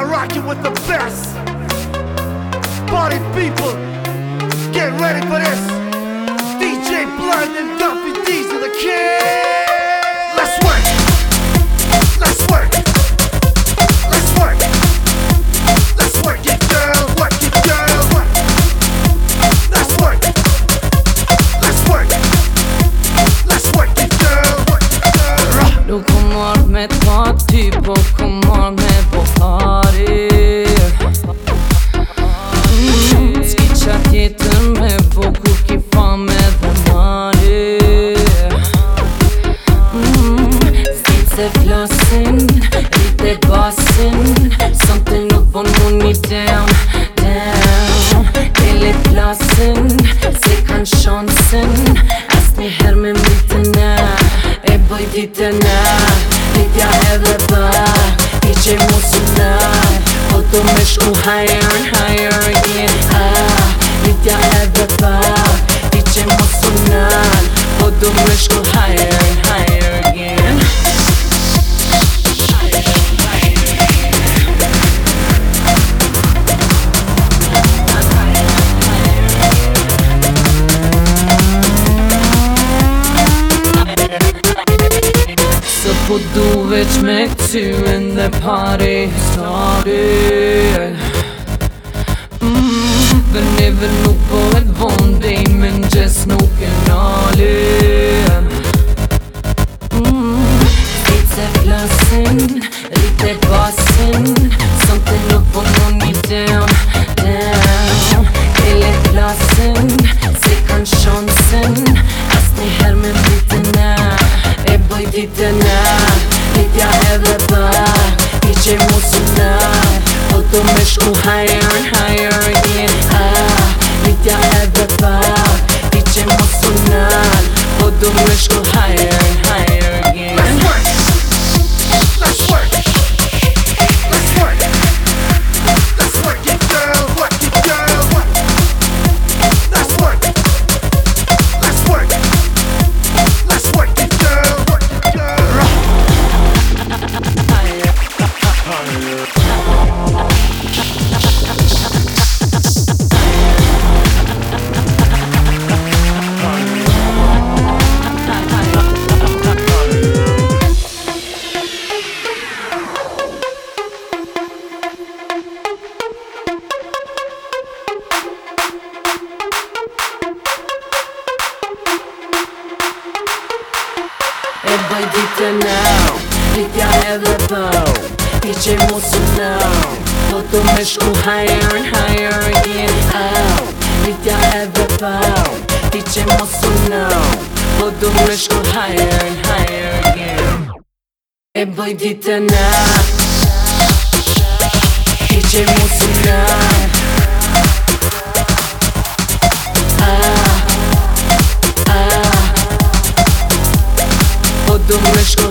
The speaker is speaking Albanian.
rocking with the best. Party people, get ready for this. DJ Blunt and Duffy D's are the king. Let's work, let's work, let's work, let's work it girl, work it girl. Let's work, let's work, let's work it girl, work it girl. Du kommer med ta typ och kommer med på party. Skitchat heter med på cookie fan med the money. Sitter flossen, lite basen. Something up on money down, down. Hela platsen, second chansen. Ask me här med mitterna. Boy ditterna, dit jag häller bara. DJ Mosular, och de är så higher and higher again. Dit jag häller bara. DJ Mosular, och de är så higher and higher again. But do it make two and the party started. But never know på ett vanlig men just snoken all in. Lite flassen, lite basen. Something up on money down, down. Hela klassen, second chansen. Ask me här med mitterna. Boy ditterna, dit jag häller bara. DJ Mosular, och de är så higher and higher again. Dit jag häller bara. DJ Mosular, och de är så higher and higher again. Let's work, let's work, let's work, let's work it girl, work it girl. Let's work, let's work, let's work it girl, work it girl. Boy ditterna, dit jag häller på. DJ Mosular, och de är så higher and higher again. Dit jag häller på. DJ Mosular, och de är så higher and higher again. Boy ditterna, DJ Mosular. Och de är så